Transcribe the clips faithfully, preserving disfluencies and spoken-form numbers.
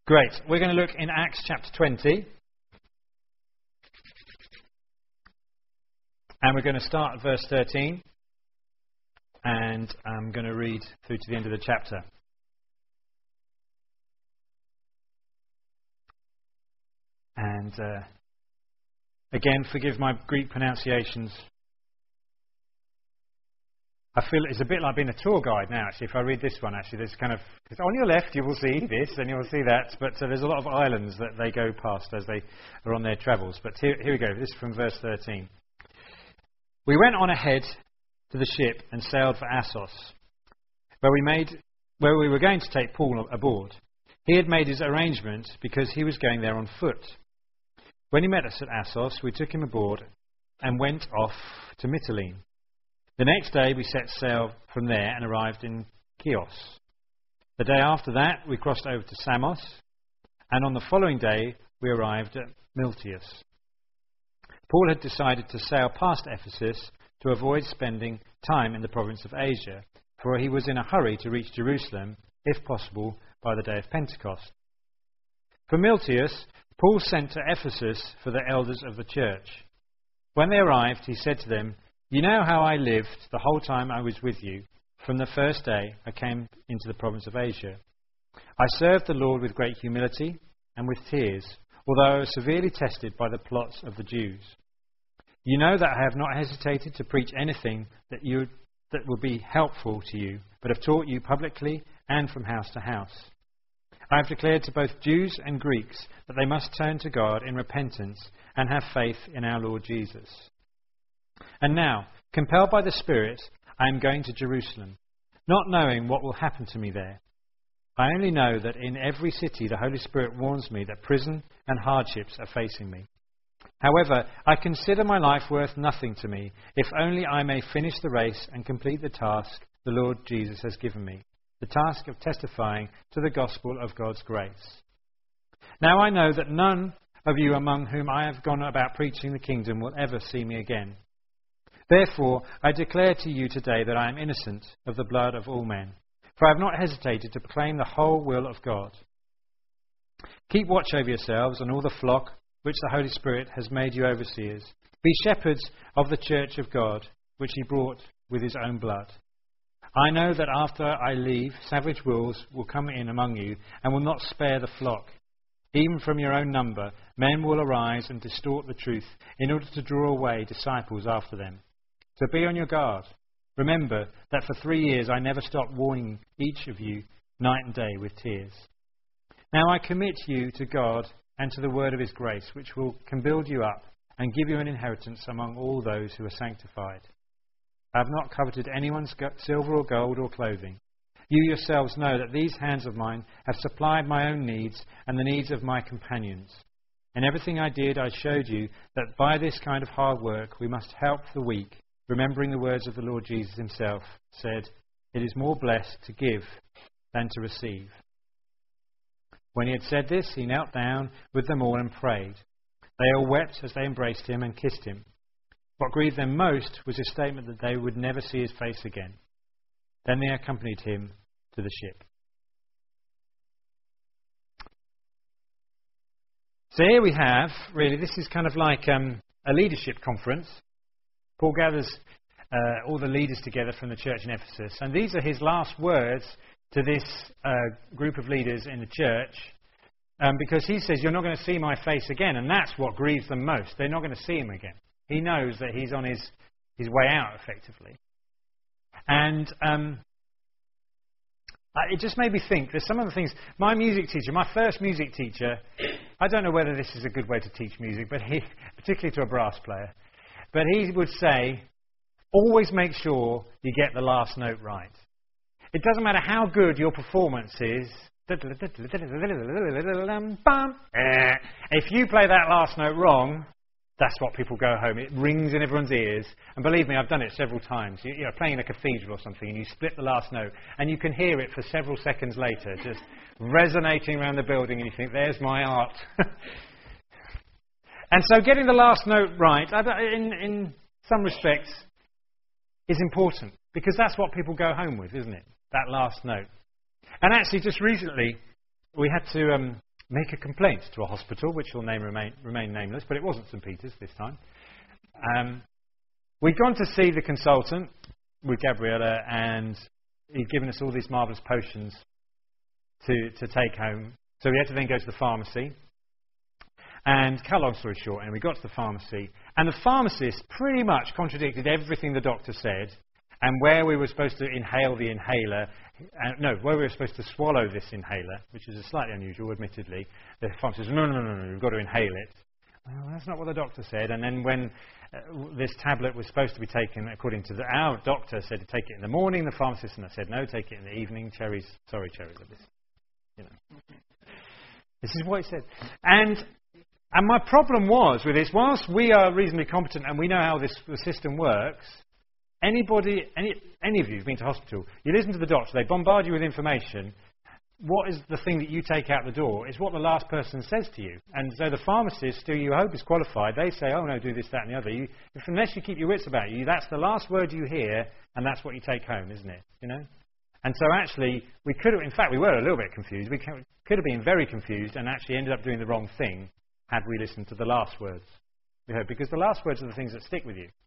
Great. We're going to look in Acts chapter twenty. And we're going to start at verse thirteen. And I'm going to read through to the end of the chapter. And uh, again, forgive my Greek pronunciations. I feel it's a bit like being a tour guide now, actually, if I read this one, actually. There's kind of, on your left you will see this and you will see that, but uh, there's a lot of islands that they go past as they are on their travels. But here, here we go, this is from verse thirteen. We went on ahead to the ship and sailed for Assos, where we made, where we were going to take Paul aboard. He had made his arrangement because he was going there on foot. When he met us at Assos, we took him aboard and went off to Mytilene. The next day we set sail from there and arrived in Chios. The day after that we crossed over to Samos, and on the following day we arrived at Miltius. Paul had decided to sail past Ephesus to avoid spending time in the province of Asia, for he was in a hurry to reach Jerusalem, if possible, by the day of Pentecost. For Miltius, Paul sent to Ephesus for the elders of the church. When they arrived, he said to them, "You know how I lived the whole time I was with you, from the first day I came into the province of Asia. I served the Lord with great humility and with tears, although I was severely tested by the plots of the Jews. You know that I have not hesitated to preach anything that you that will be helpful to you, but have taught you publicly and from house to house. I have declared to both Jews and Greeks that they must turn to God in repentance and have faith in our Lord Jesus. And now, compelled by the Spirit, I am going to Jerusalem, not knowing what will happen to me there. I only know that in every city the Holy Spirit warns me that prison and hardships are facing me. However, I consider my life worth nothing to me, if only I may finish the race and complete the task the Lord Jesus has given me, the task of testifying to the gospel of God's grace. Now I know that none of you among whom I have gone about preaching the kingdom will ever see me again. Therefore, I declare to you today that I am innocent of the blood of all men, for I have not hesitated to proclaim the whole will of God. Keep watch over yourselves and all the flock which the Holy Spirit has made you overseers. Be shepherds of the church of God, which he bought with his own blood. I know that after I leave, savage wolves will come in among you and will not spare the flock. Even from your own number, men will arise and distort the truth in order to draw away disciples after them. So be on your guard. Remember that for three years I never stopped warning each of you night and day with tears. Now I commit you to God and to the word of his grace, which will can build you up and give you an inheritance among all those who are sanctified. I have not coveted anyone's silver or gold or clothing. You yourselves know that these hands of mine have supplied my own needs and the needs of my companions. In everything I did, I showed you that by this kind of hard work we must help the weak, remembering the words of the Lord Jesus himself, said, "It is more blessed to give than to receive." When he had said this, he knelt down with them all and prayed. They all wept as they embraced him and kissed him. What grieved them most was his statement that they would never see his face again. Then they accompanied him to the ship. So here we have, really, this is kind of like um, a leadership conference. Paul gathers uh, all the leaders together from the church in Ephesus, and these are his last words to this uh, group of leaders in the church, um, because he says, "You're not going to see my face again," and that's what grieves them most. They're not going to see him again. He knows that he's on his, his way out, effectively. And um, it just made me think, there's some of the things, my music teacher, my first music teacher, I don't know whether this is a good way to teach music, but he, particularly to a brass player, but he would say, always make sure you get the last note right. It doesn't matter how good your performance is, if you play that last note wrong, that's what people go home. It rings in everyone's ears. And believe me, I've done it several times. You, you're playing in a cathedral or something and you split the last note and you can hear it for several seconds later, just resonating around the building, and you think, there's my art. And so getting the last note right, in, in some respects, is important, because that's what people go home with, isn't it? That last note. And actually, just recently, we had to um, make a complaint to a hospital, which will name remain, remain nameless, but it wasn't St Peter's this time. Um, we'd gone to see the consultant with Gabriella, and he'd given us all these marvellous potions to, to take home. So we had to then go to the pharmacy. And cut a long story short, and we got to the pharmacy, and the pharmacist pretty much contradicted everything the doctor said, and where we were supposed to inhale the inhaler, uh, no, where we were supposed to swallow this inhaler, which is slightly unusual, admittedly, the pharmacist said, no, no, no, no, you've got to inhale it. Well, that's not what the doctor said. And then when uh, this tablet was supposed to be taken, according to the, our doctor, said to take it in the morning, the pharmacist and I said, no, take it in the evening. Cherries, sorry, cherries, this, you know. This is what he said. And and my problem was with this, whilst we are reasonably competent and we know how this the system works, anybody, any, any of you who've been to hospital, you listen to the doctor, they bombard you with information. What is the thing that you take out the door is what the last person says to you. And so the pharmacist, who you hope is qualified, they say, oh no, do this, that and the other. You, if, unless you keep your wits about you, that's the last word you hear, and that's what you take home, isn't it? You know? And so actually, we could have, in fact, we were a little bit confused. We could have been very confused and actually ended up doing the wrong thing had we listened to the last words we heard, because the last words are the things that stick with you.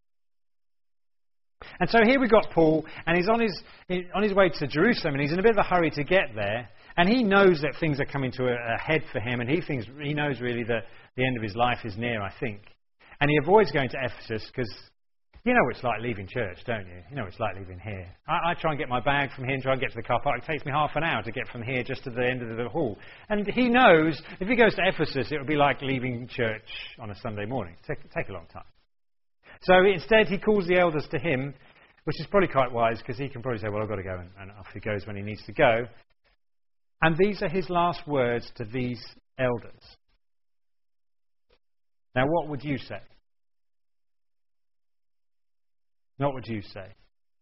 And so here we got Paul, and he's on his on his way to Jerusalem, and he's in a bit of a hurry to get there, and he knows that things are coming to a, a head for him, and he thinks he knows really that the end of his life is near, I think. And he avoids going to Ephesus because you know what it's like leaving church, don't you? You know what it's like leaving here. I, I try and get my bag from here and try and get to the car park. It takes me half an hour to get from here just to the end of the hall. And he knows if he goes to Ephesus, it would be like leaving church on a Sunday morning. Take, take a long time. So instead, he calls the elders to him, which is probably quite wise because he can probably say, well, I've got to go. And, and off he goes when he needs to go. And these are his last words to these elders. Now, what would you say? What would you say?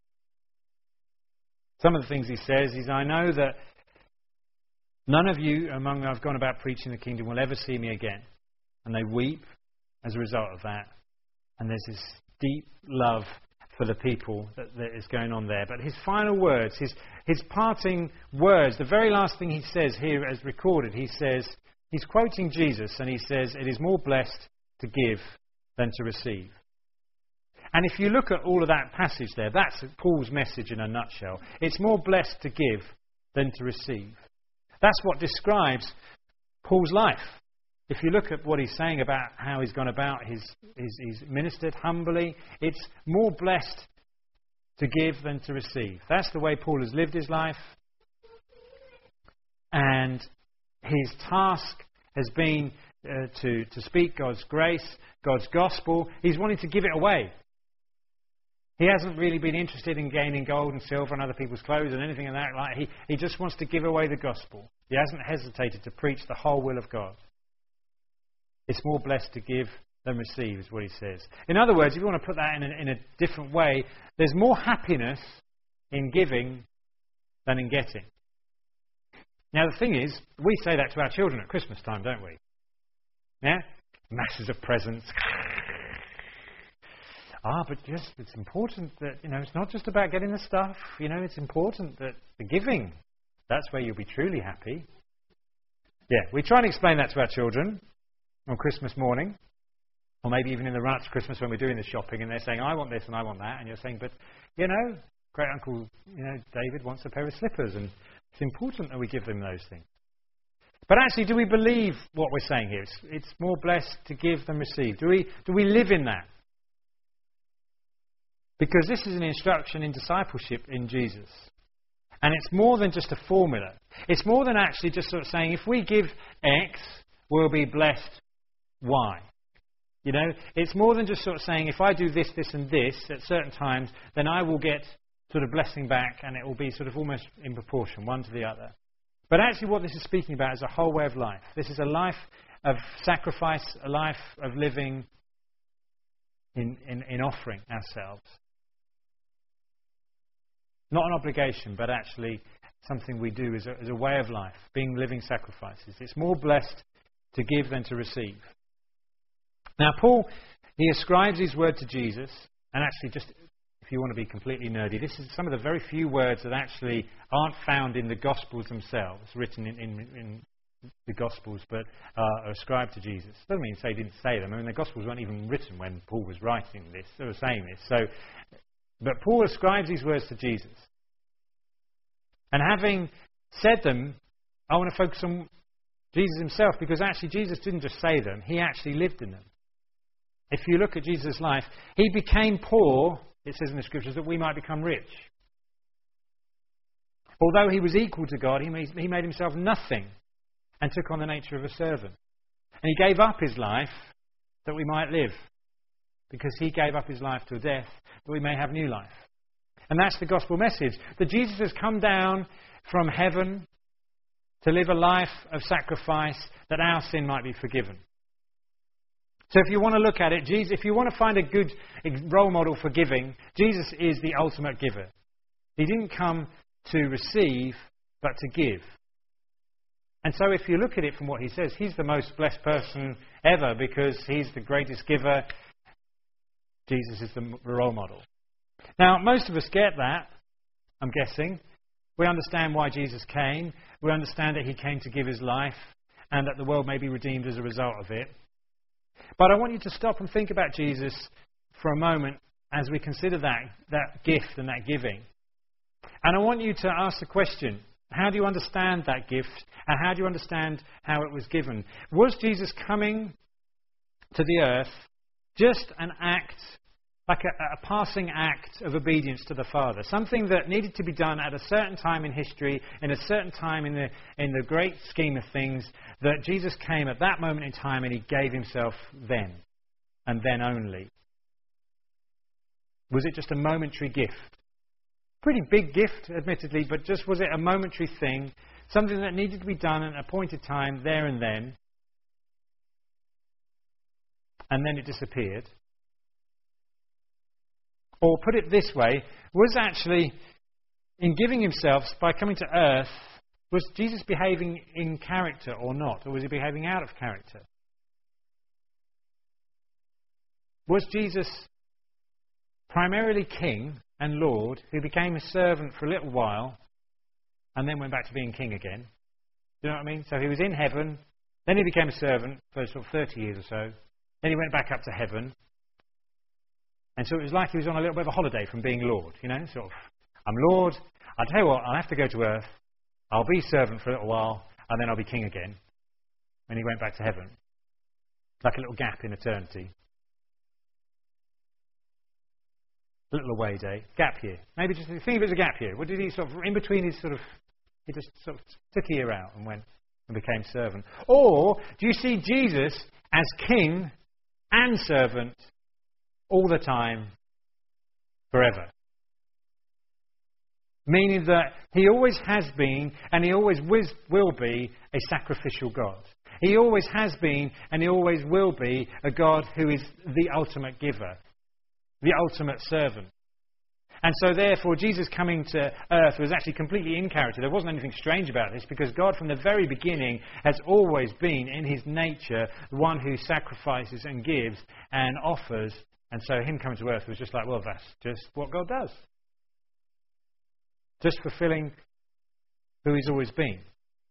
Some of the things he says is, I know that none of you among I've gone about preaching the kingdom will ever see me again. And they weep as a result of that. And there's this deep love for the people that, that is going on there. But his final words, his, his parting words, the very last thing he says here as recorded, he says, he's quoting Jesus and he says, it is more blessed to give than to receive. And if you look at all of that passage there, that's Paul's message in a nutshell. It's more blessed to give than to receive. That's what describes Paul's life. If you look at what he's saying about how he's gone about, his, his, he's ministered humbly, it's more blessed to give than to receive. That's the way Paul has lived his life. And his task has been uh, to, to speak God's grace, God's gospel. He's wanting to give it away. He hasn't really been interested in gaining gold and silver and other people's clothes and anything like that. Like he, he just wants to give away the gospel. He hasn't hesitated to preach the whole will of God. It's more blessed to give than receive, is what he says. In other words, if you want to put that in a, in a different way, there's more happiness in giving than in getting. Now, the thing is, we say that to our children at Christmas time, don't we? Yeah? Masses of presents. Ah, but yes, it's important that, you know, it's not just about getting the stuff. You know, it's important that the giving, that's where you'll be truly happy. Yeah, we try and explain that to our children on Christmas morning, or maybe even in the run-up to Christmas when we're doing the shopping, and they're saying, I want this and I want that, and you're saying, but, you know, great uncle, you know, David wants a pair of slippers, and it's important that we give them those things. But actually, do we believe what we're saying here? It's, it's more blessed to give than receive. Do we, do we live in that? Because this is an instruction in discipleship in Jesus. And it's more than just a formula. It's more than actually just sort of saying, if we give X, we'll be blessed Y. You know, it's more than just sort of saying, if I do this, this and this at certain times, then I will get sort of blessing back, and it will be sort of almost in proportion, one to the other. But actually what this is speaking about is a whole way of life. This is a life of sacrifice, a life of living in, in, in offering ourselves. Not an obligation, but actually something we do as a, as a way of life, being living sacrifices. It's more blessed to give than to receive. Now, Paul, he ascribes his word to Jesus, and actually just, if you want to be completely nerdy, this is some of the very few words that actually aren't found in the Gospels themselves, written in, in, in the Gospels, but uh, are ascribed to Jesus. Doesn't mean to say he didn't say them. I mean, the Gospels weren't even written when Paul was writing this. They were saying this. So, but Paul ascribes these words to Jesus. And having said them, I want to focus on Jesus himself, because actually Jesus didn't just say them, he actually lived in them. If you look at Jesus' life, he became poor, it says in the Scriptures, that we might become rich. Although he was equal to God, he made, he made himself nothing and took on the nature of a servant. And he gave up his life that we might live, because he gave up his life to death that we may have new life. And that's the gospel message, that Jesus has come down from heaven to live a life of sacrifice that our sin might be forgiven. So if you want to look at it, Jesus, if you want to find a good role model for giving, Jesus is the ultimate giver. He didn't come to receive, but to give. And so if you look at it from what he says, he's the most blessed person ever, because he's the greatest giver. Jesus is the role model. Now, most of us get that, I'm guessing. We understand why Jesus came. We understand that he came to give his life and that the world may be redeemed as a result of it. But I want you to stop and think about Jesus for a moment as we consider that, that gift and that giving. And I want you to ask the question, how do you understand that gift? And how do you understand how it was given? Was Jesus coming to the earth just an act, like a, a passing act of obedience to the Father? Something that needed to be done at a certain time in history, in a certain time in the, in the great scheme of things, that Jesus came at that moment in time and he gave himself then, and then only. Was it just a momentary gift? Pretty big gift, admittedly, but just was it a momentary thing, something that needed to be done at an appointed time, there and then, and then it disappeared? Or put it this way, was actually, in giving himself, by coming to earth, was Jesus behaving in character or not? Or was he behaving out of character? Was Jesus primarily King and Lord, who became a servant for a little while and then went back to being king again? Do you know what I mean? So he was in heaven, then he became a servant for sort of thirty years or so, then he went back up to heaven. And so it was like he was on a little bit of a holiday from being Lord, you know, sort of, I'm Lord, I'll tell you what, I'll have to go to earth, I'll be servant for a little while, and then I'll be king again. And he went back to heaven. Like a little gap in eternity. A little away day. Gap year. Maybe just think of it as a gap year. What did he sort of, in between his sort of, he just sort of took a year out and went and became servant. Or, do you see Jesus as king and servant all the time, forever? Meaning that he always has been and he always will be a sacrificial God. He always has been and he always will be a God who is the ultimate giver, the ultimate servant. And so therefore Jesus coming to earth was actually completely in character. There wasn't anything strange about this, because God from the very beginning has always been in his nature the one who sacrifices and gives and offers. And so him coming to earth was just like, well, that's just what God does. Just fulfilling who he's always been.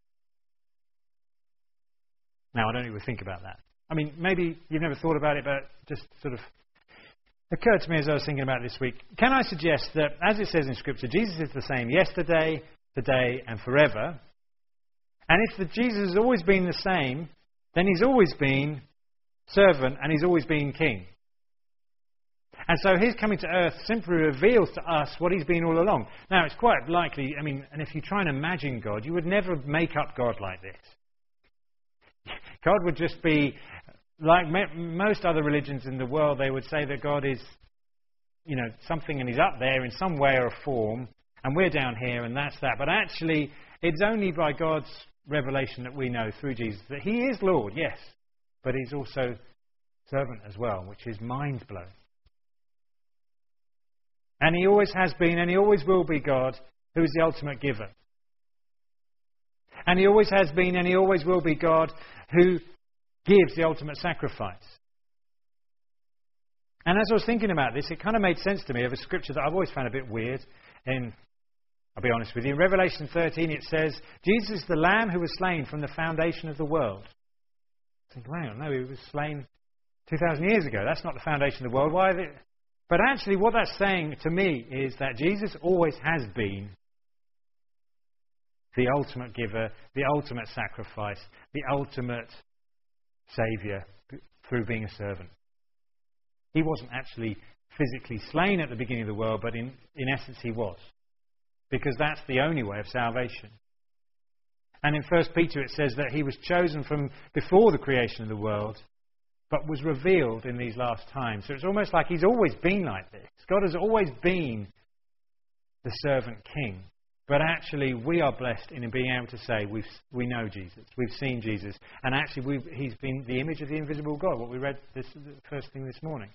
Now, I don't even think about that. I mean, maybe you've never thought about it, but just sort of occurred to me as I was thinking about it this week. Can I suggest that, as it says in Scripture, Jesus is the same yesterday, today, and forever? And if the Jesus has always been the same, then he's always been servant and he's always been king. And so his coming to earth simply reveals to us what he's been all along. Now, it's quite likely, I mean, and if you try and imagine God, you would never make up God like this. God would just be, like most other religions in the world, they would say that God is, you know, something and he's up there in some way or form, and we're down here and that's that. But actually, it's only by God's revelation that we know through Jesus that he is Lord, yes, but he's also servant as well, which is mind-blowing. And he always has been and he always will be God, who is the ultimate giver. And he always has been and he always will be God who gives the ultimate sacrifice. And as I was thinking about this, it kind of made sense to me of a scripture that I've always found a bit weird. In I'll be honest with you. In Revelation thirteen it says, Jesus is the Lamb who was slain from the foundation of the world. I think, hang on, no, he was slain two thousand years ago. That's not the foundation of the world. Why? They... But actually what that's saying to me is that Jesus always has been the ultimate giver, the ultimate sacrifice, the ultimate saviour through being a servant. He wasn't actually physically slain at the beginning of the world, but in, in essence he was. Because that's the only way of salvation. And in First Peter it says that he was chosen from before the creation of the world, but was revealed in these last times. So it's almost like he's always been like this. God has always been the servant king. But actually we are blessed in being able to say we've, we know Jesus, we've seen Jesus, and actually we've, he's been the image of the invisible God, what we read this the first thing this morning.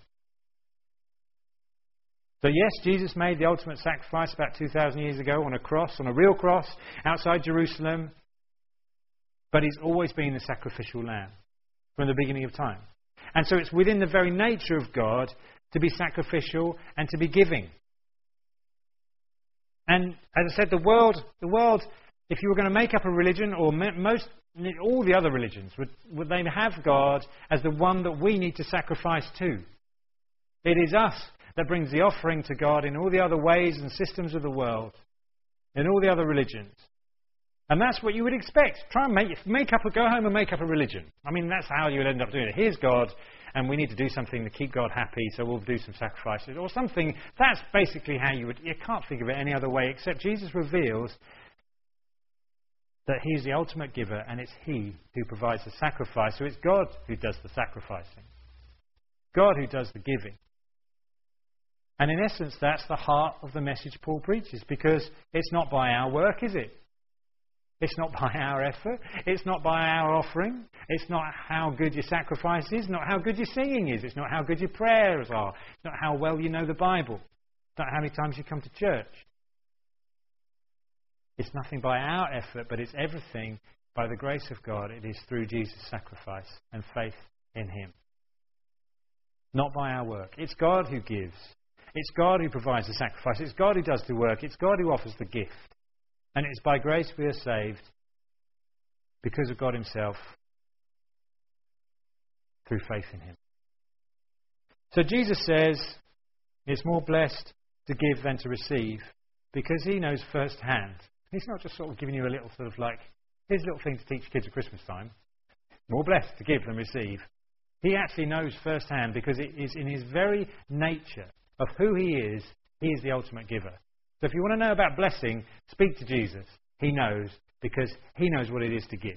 So yes, Jesus made the ultimate sacrifice about two thousand years ago on a cross, on a real cross, outside Jerusalem. But he's always been the sacrificial lamb from the beginning of time. And so it's within the very nature of God to be sacrificial and to be giving. And as I said, the world, the world, if you were going to make up a religion, or most, all the other religions, would, would they have God as the one that we need to sacrifice to? It is us that brings the offering to God in all the other ways and systems of the world, in all the other religions. And that's what you would expect. Try and make, make up a, go home and make up a religion. I mean, that's how you would end up doing it. Here's God, and we need to do something to keep God happy, so we'll do some sacrifices or something. That's basically how you would, you can't think of it any other way, except Jesus reveals that he's the ultimate giver, and it's he who provides the sacrifice. So it's God who does the sacrificing. God who does the giving. And in essence, that's the heart of the message Paul preaches, because it's not by our work, is it? It's not by our effort. It's not by our offering. It's not how good your sacrifice is. Not how good your singing is. It's not how good your prayers are. It's not how well you know the Bible. It's not how many times you come to church. It's nothing by our effort, but it's everything by the grace of God. It is through Jesus' sacrifice and faith in him. Not by our work. It's God who gives. It's God who provides the sacrifice. It's God who does the work. It's God who offers the gift. And it's by grace we are saved because of God himself through faith in him. So Jesus says it's more blessed to give than to receive because he knows firsthand. He's not just sort of giving you a little sort of like, here's a little thing to teach kids at Christmas time. More blessed to give than receive. He actually knows firsthand because it is in his very nature of who he is, he is the ultimate giver. So if you want to know about blessing, speak to Jesus. He knows, because he knows what it is to give.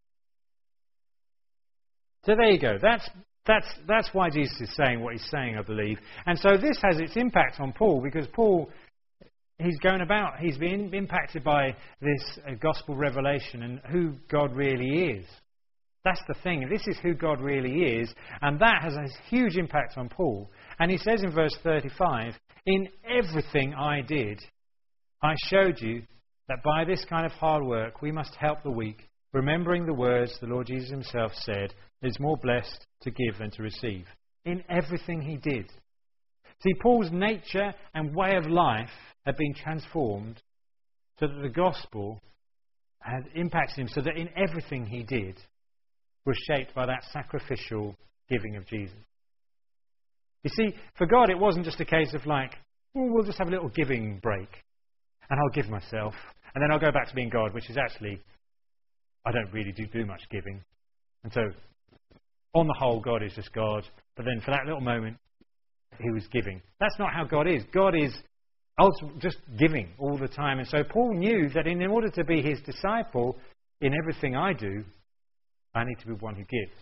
So there you go. That's, that's, that's why Jesus is saying what he's saying, I believe. And so this has its impact on Paul, because Paul, he's going about, he's been impacted by this uh, gospel revelation and who God really is. That's the thing. This is who God really is. And that has a huge impact on Paul. And he says in verse thirty-five, in everything I did, I showed you that by this kind of hard work we must help the weak, remembering the words the Lord Jesus himself said, it is more blessed to give than to receive. In everything he did. See, Paul's nature and way of life had been transformed so that the gospel had impacted him, so that in everything he did was shaped by that sacrificial giving of Jesus. You see, for God it wasn't just a case of like, well, we'll just have a little giving break and I'll give myself and then I'll go back to being God, which is actually, I don't really do, do much giving. And so, on the whole, God is just God. But then for that little moment, he was giving. That's not how God is. God is just giving all the time. And so Paul knew that in order to be his disciple, in everything I do, I need to be one who gives.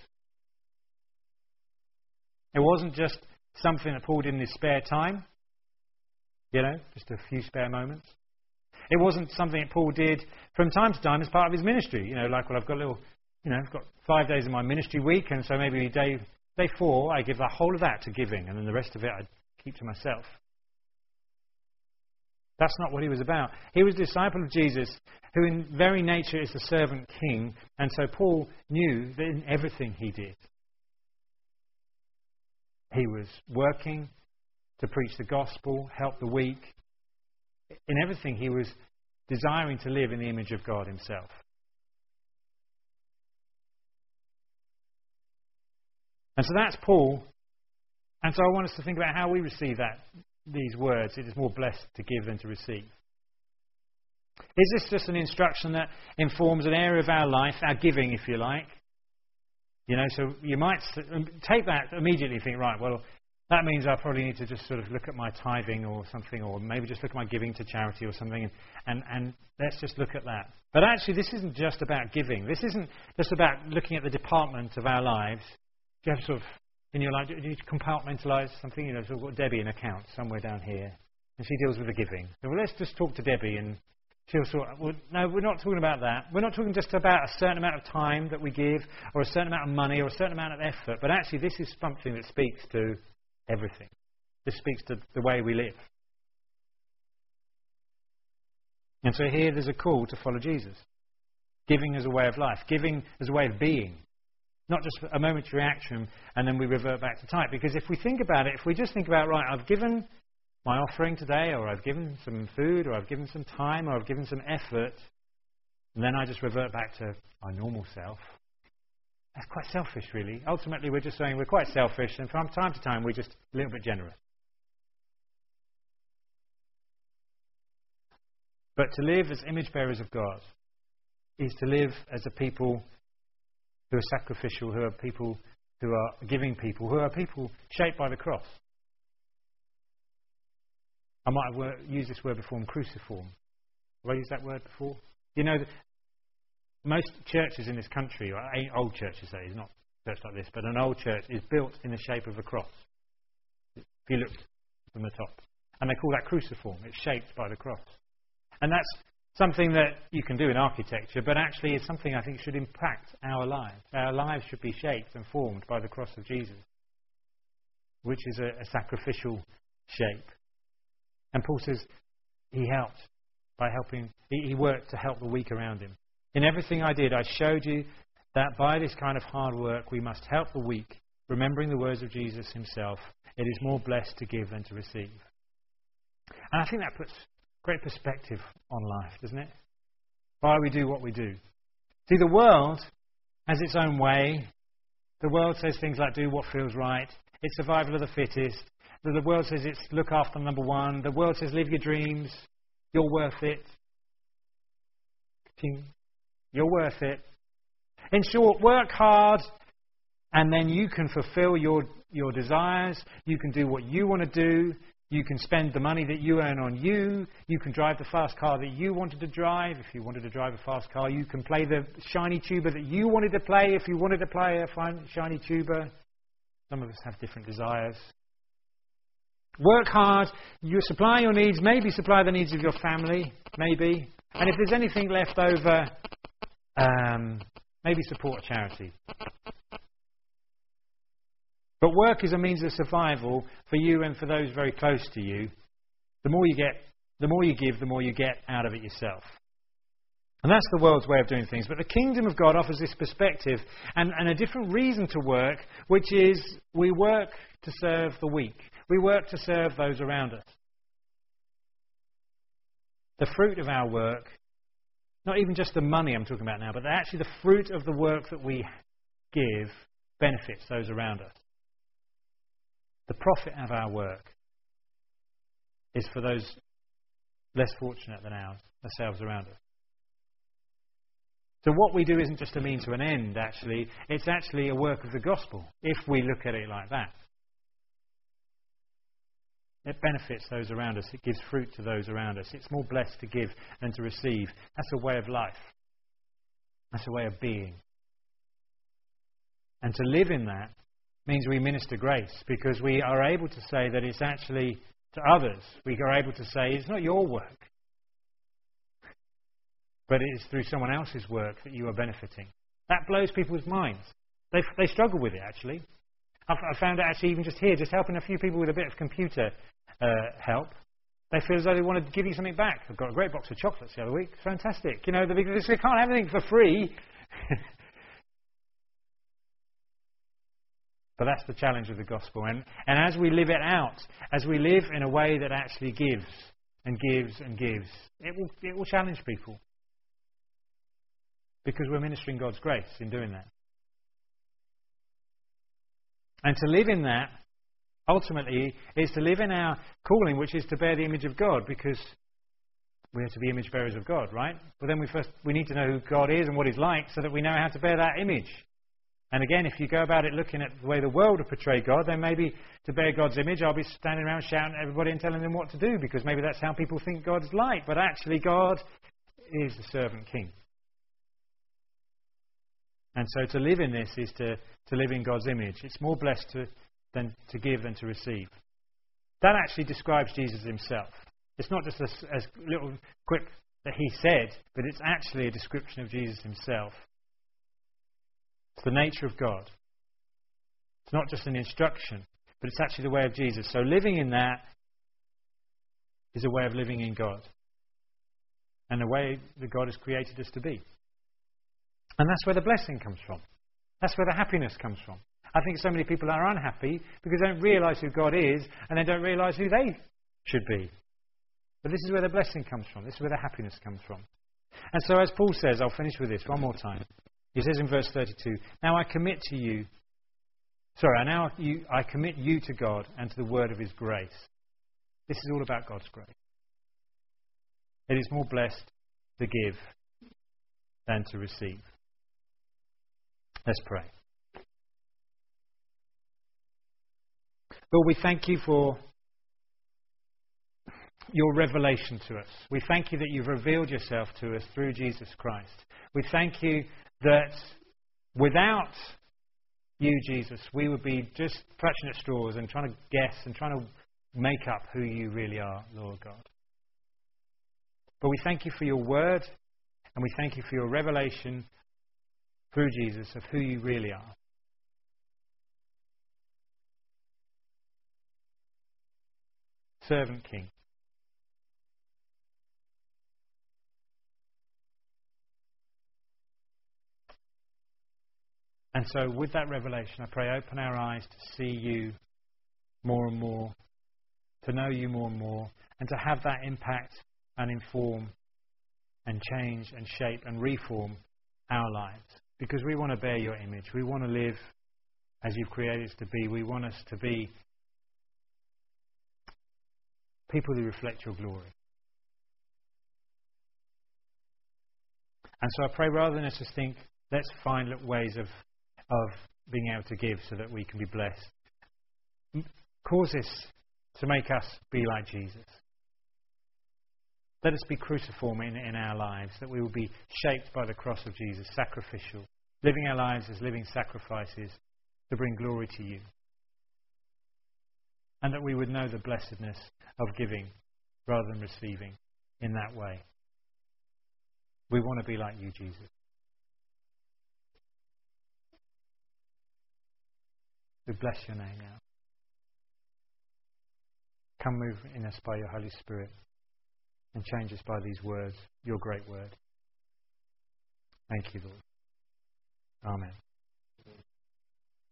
It wasn't just something that Paul did in his spare time, you know, just a few spare moments. It wasn't something that Paul did from time to time as part of his ministry. You know, like, well, I've got a little, you know, I've got five days in my ministry week, and so maybe day day four I give the whole of that to giving, and then the rest of it I keep to myself. That's not what he was about. He was a disciple of Jesus, who in very nature is the servant king, and so Paul knew that in everything he did, he was working to preach the gospel, help the weak. In everything he was desiring to live in the image of God himself. And so that's Paul. And so I want us to think about how we receive that, these words. It is more blessed to give than to receive. Is this just an instruction that informs an area of our life, our giving, if you like? You know, so you might take that immediately and think, right, well, that means I probably need to just sort of look at my tithing or something, or maybe just look at my giving to charity or something, and, and, and let's just look at that. But actually, this isn't just about giving. This isn't just about looking at the department of our lives. Do you have sort of, in your life, do you compartmentalise something? You know, so we've got Debbie in account somewhere down here, and she deals with the giving. So well, let's just talk to Debbie, and she'll sort of, well, no, we're not talking about that. We're not talking just about a certain amount of time that we give, or a certain amount of money, or a certain amount of effort. But actually, this is something that speaks to everything. This speaks to the way we live. And so here there's a call to follow Jesus. Giving as a way of life. Giving as a way of being. Not just a momentary action and then we revert back to type. Because if we think about it, if we just think about, right, I've given my offering today, or I've given some food, or I've given some time, or I've given some effort, and then I just revert back to my normal self. That's quite selfish, really. Ultimately, we're just saying we're quite selfish, and from time to time, we're just a little bit generous. But to live as image bearers of God is to live as a people who are sacrificial, who are people who are giving people, who are people shaped by the cross. I might have wor- used this word before, cruciform. Have I used that word before? You know, most churches in this country, or old churches that is, not a church like this, but an old church is built in the shape of a cross. If you look from the top. And they call that cruciform. It's shaped by the cross. And that's something that you can do in architecture, but actually it's something I think should impact our lives. Our lives should be shaped and formed by the cross of Jesus, which is a, a sacrificial shape. And Paul says he helped by helping, he, he worked to help the weak around him. In everything I did, I showed you that by this kind of hard work, we must help the weak, remembering the words of Jesus himself. It is more blessed to give than to receive. And I think that puts great perspective on life, doesn't it? Why we do what we do. See, the world has its own way. The world says things like do what feels right. It's survival of the fittest. The world says it's look after number one. The world says live your dreams. You're worth it. You're worth it. In short, work hard and then you can fulfill your, your desires. You can do what you want to do. You can spend the money that you earn on you. You can drive the fast car that you wanted to drive. If you wanted to drive a fast car, you can play the shiny tuba that you wanted to play if you wanted to play a fine, shiny tuba. Some of us have different desires. Work hard. You supply your needs. Maybe supply the needs of your family. Maybe. And if there's anything left over, um, maybe support a charity. But work is a means of survival for you and for those very close to you. The more you get, the more you give, the more you get out of it yourself. And that's the world's way of doing things. But the kingdom of God offers this perspective and, and a different reason to work, which is we work to serve the weak. We work to serve those around us. The fruit of our work, not even just the money I'm talking about now, but actually the fruit of the work that we give benefits those around us. The profit of our work is for those less fortunate than ours, ourselves around us. So what we do isn't just a means to an end, actually. It's actually a work of the gospel, if we look at it like that. It benefits those around us. It gives fruit to those around us. It's more blessed to give than to receive. That's a way of life. That's a way of being. And to live in that means we minister grace, because we are able to say that it's actually to others. We are able to say it's not your work, but it is through someone else's work that you are benefiting. That blows people's minds. They they struggle with it, actually. I've, I found it actually even just here, just helping a few people with a bit of computer uh, help. They feel as though they want to give you something back. I've got a great box of chocolates the other week. It's fantastic. You know, they can't have anything for free. But that's the challenge of the gospel. And, and as we live it out, as we live in a way that actually gives, and gives and gives, it will, it will challenge people. Because we're ministering God's grace in doing that. And to live in that, ultimately, is to live in our calling, which is to bear the image of God, because we are to be image bearers of God, right? But then we first we need to know who God is and what He's like, so that we know how to bear that image. And again, if you go about it looking at the way the world will portray God, then maybe to bear God's image, I'll be standing around shouting at everybody and telling them what to do, because maybe that's how people think God's like. But actually, God is the servant king. And so to live in this is to, to live in God's image. It's more blessed to, than to give than to receive. That actually describes Jesus himself. It's not just a, a little quick that he said, but it's actually a description of Jesus himself. It's the nature of God. It's not just an instruction, but it's actually the way of Jesus. So living in that is a way of living in God. And a way that God has created us to be. And that's where the blessing comes from. That's where the happiness comes from. I think so many people are unhappy because they don't realise who God is and they don't realise who they should be. But this is where the blessing comes from. This is where the happiness comes from. And so as Paul says, I'll finish with this one more time. He says in verse thirty-two, Now I commit to you, sorry, now you, I commit you to God and to the word of His grace. This is all about God's grace. It is more blessed to give than to receive. Let's pray. Lord, we thank you for your revelation to us. We thank you that you've revealed yourself to us through Jesus Christ. We thank you that without you, Jesus, we would be just clutching at straws and trying to guess and trying to make up who you really are, Lord God. But we thank you for your word, and we thank you for your revelation through Jesus of who you really are. Servant King. And so with that revelation, I pray open our eyes to see you more and more, to know you more and more, and to have that impact and inform and change and shape and reform our lives. Because we want to bear your image. We want to live as you've created us to be. We want us to be people who reflect your glory. And so I pray rather than us just think, let's find ways of, of being able to give so that we can be blessed. Cause this to make us be like Jesus. Let us be cruciform in, in our lives, that we will be shaped by the cross of Jesus, sacrificial, living our lives as living sacrifices to bring glory to you. And that we would know the blessedness of giving rather than receiving in that way. We want to be like you, Jesus. We bless your name now. Come move in us by your Holy Spirit and change us by these words, your great word. Thank you, Lord. Amen.